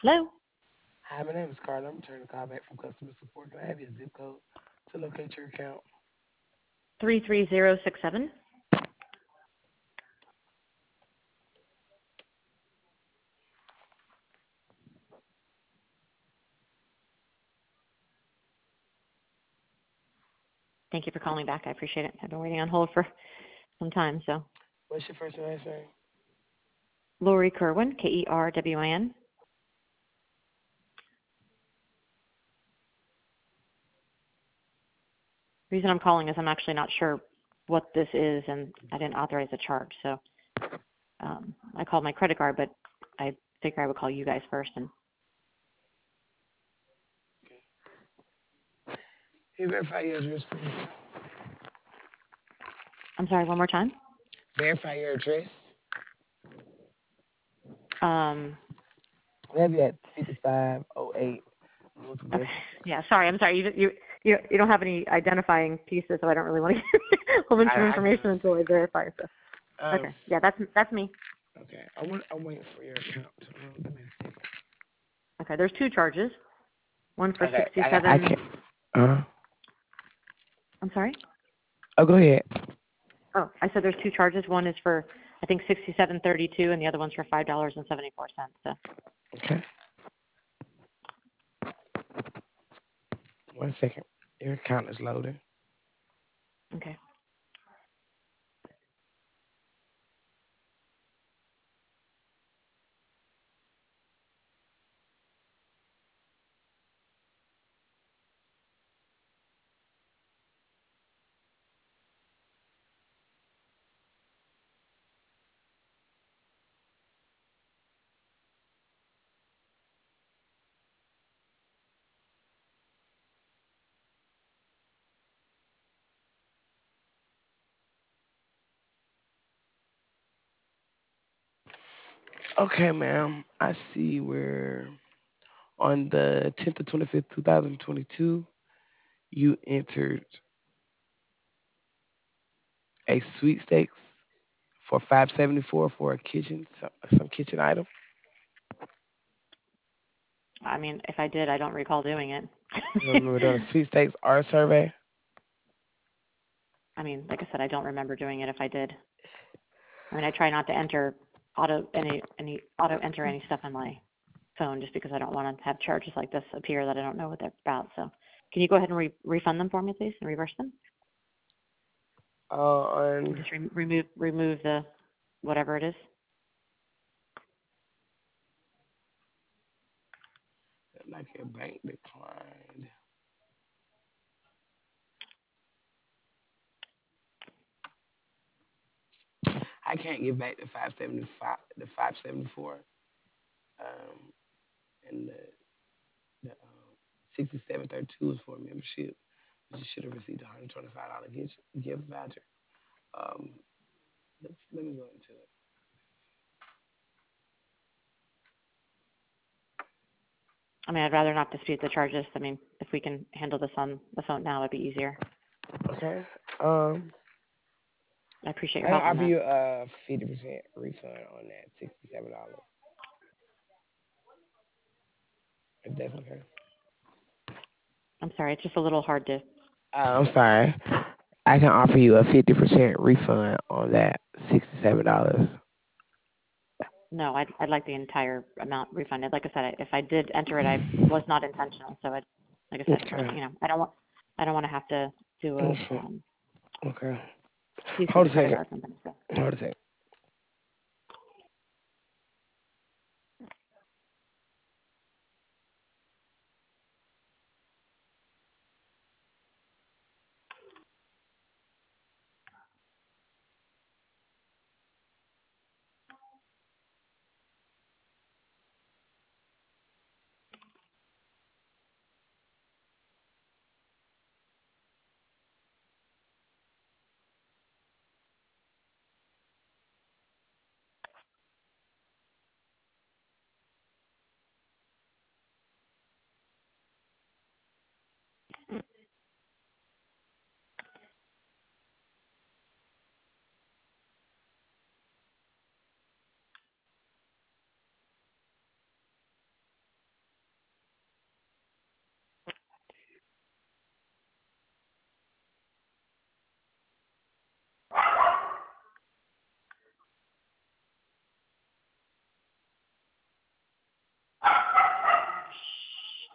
Hello? Hi, my name is Carla. I'm returning a call back from customer support. Can I have your zip code to locate your account? 33067. Thank you for calling back. I appreciate it. I've been waiting on hold for some time. So, What's your first and last name? Lori Kerwin, Kerwin. The reason I'm calling is I'm actually not sure what this is, and I didn't authorize a charge. So, I called my credit card, but I figure I would call you guys first. And Can you verify your address, please? I'm sorry, one more time. Verify your address. Um, I have you at 5508 okay. Northwest. Yeah, sorry. I'm sorry. You don't have any identifying pieces, so I don't really want to give you a whole bunch of I can information until I understand. verify. So, okay. Yeah, that's me. Okay. I'm waiting for your account to load. Give me a second. Okay. There's two charges. One for Okay. I 67. can't. Uh, I'm sorry. oh, go ahead. Oh, I said there's two charges. One is for I think 67.32, and the other one's for $5.74. So, Okay. One second. Your account is loading. okay. Okay, ma'am. I see where on the 10th of 25th, 2022, you entered a sweepstakes for 574 for a kitchen, some kitchen item. I mean, if I did, I don't recall doing it. You remember doing a sweepstakes art survey? I mean, like I said, I don't remember doing it if I did. I mean, I try not to enter auto enter any stuff on my phone just because I don't want to have charges like this appear that I don't know what they're about. So, can you go ahead and refund them for me, please, and reverse them? And On just remove the whatever it is. like your bank declined. I can't get back the 575, the 574, um, and the 6732 is for a membership. But you should have received a $125 gift voucher. Um, let me go into it. I mean, I'd rather not dispute the charges. I mean, if we can handle this on the phone now, it'd be easier. Okay. Um, I appreciate your I can help on offer that. you a 50% refund on that $67, if that's okay. I'm sorry, it's just a little hard to. I'm sorry. I can offer you a 50% refund on that $67. No, I'd like the entire amount refunded. Like I said, if I did enter it, I was not intentional. So, like I said, Okay. I don't want to have to do a Okay. Okay. dispute with Hold the a credit second. card company. So, Hold a second.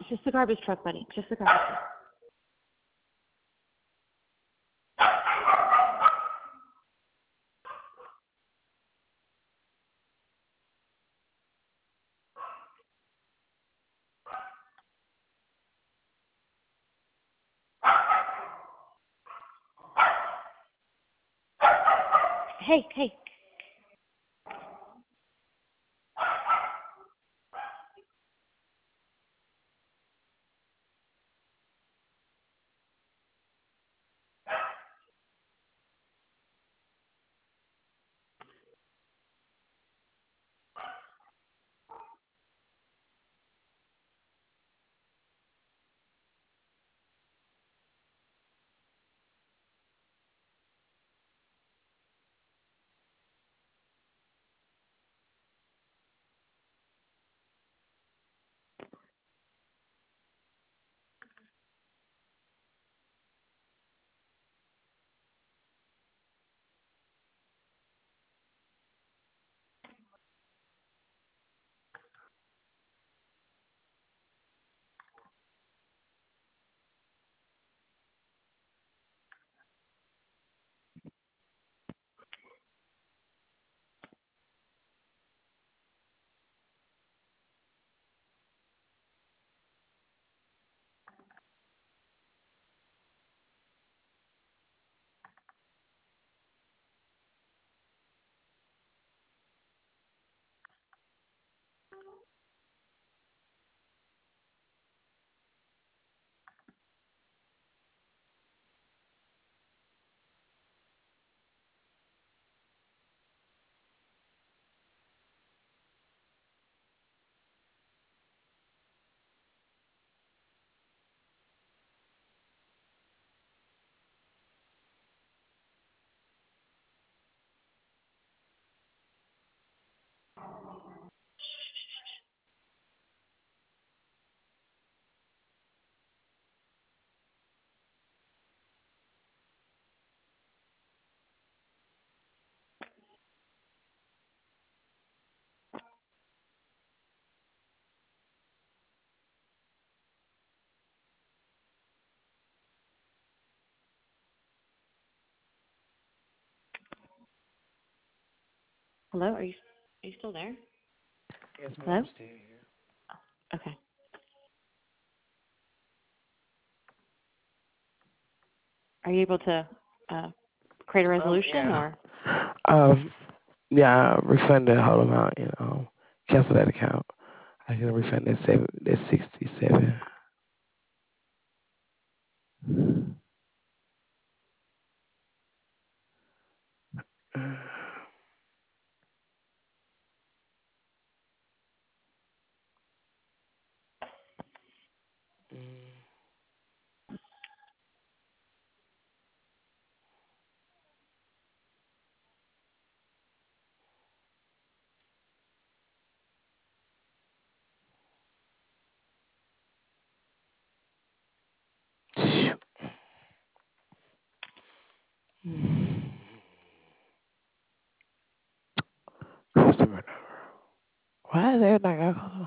It's just the garbage truck, buddy. Just the garbage truck. Hey, hey. Hello? Are you still there? Yes, ma'am, Hello? I'm still here. Okay. Are you able to create a resolution Yeah. or? Um, yeah, refund the whole amount and cancel that account. I can refund that 67. Customer number. Why is everything alcohol?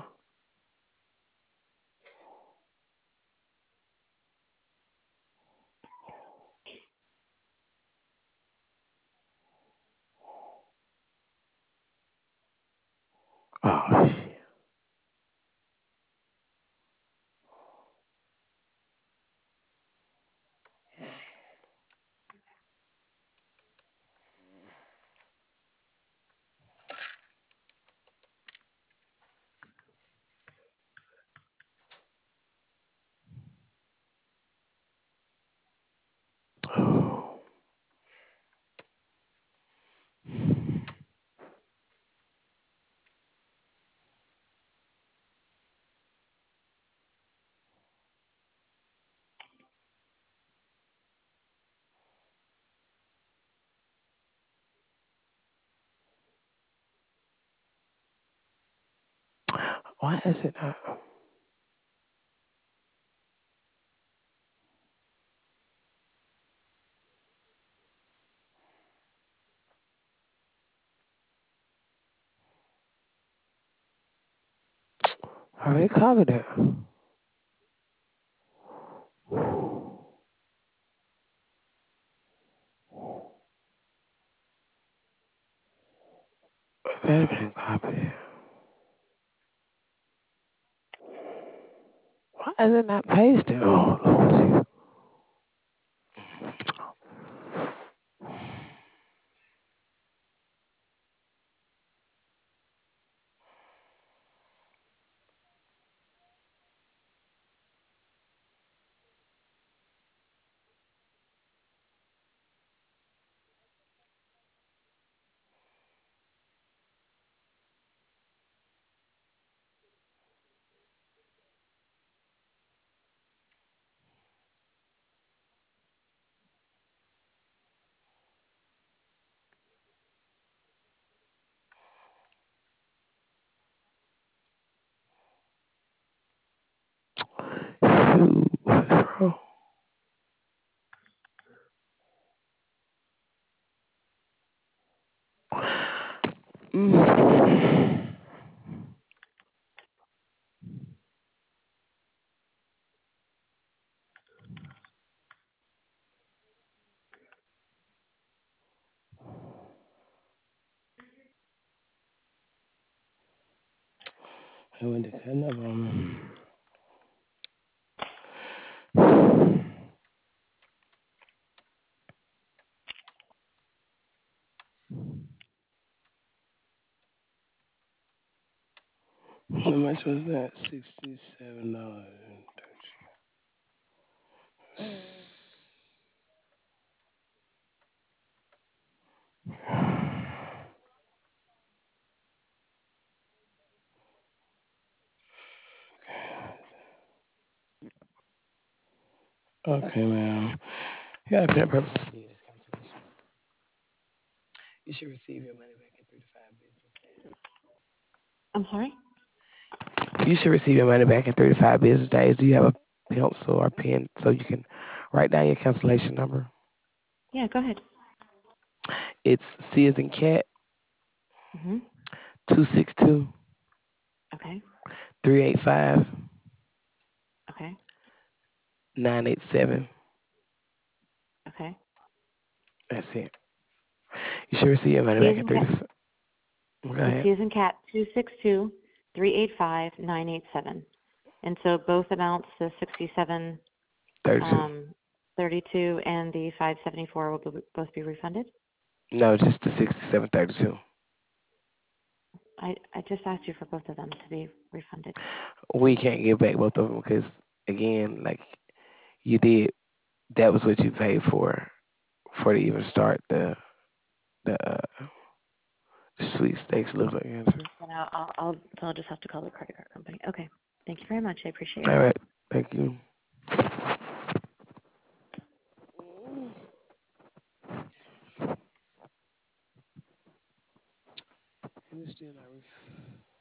Oh shit. Oh. Why is it not? I already covered it. Why is it not pasted? Oh, Lord Jesus. Shoot, what's wrong? Mm. I went to cut up on me. How much was that? $67. Okay, ma'am. You got a pen and paper so I can get this cancellation. You should receive your money back in 3 to 5 business days. I'm sorry? You should receive your money back in 3 to 5 business days. Do you have a pencil or pen so you can write down your cancellation number? Yeah, go ahead. It's C as in cat, Mm-hmm. 262 Okay. 385 Okay. 987. Okay. That's it. You should receive your money C back as in in three cat. to. Go So ahead. C as in cat 262-385-987. And so both amounts, the 67 32. 32 and the 574 will both be refunded? No, just the 6732. I just asked you for both of them to be refunded. We can't get back both of them because, again, like you did, that was what you paid for to even start the sweepstakes. Looks like answer. And I'll just have to call the credit card company. Okay. Thank you very much. I appreciate your All help. right. Thank you. And it's still not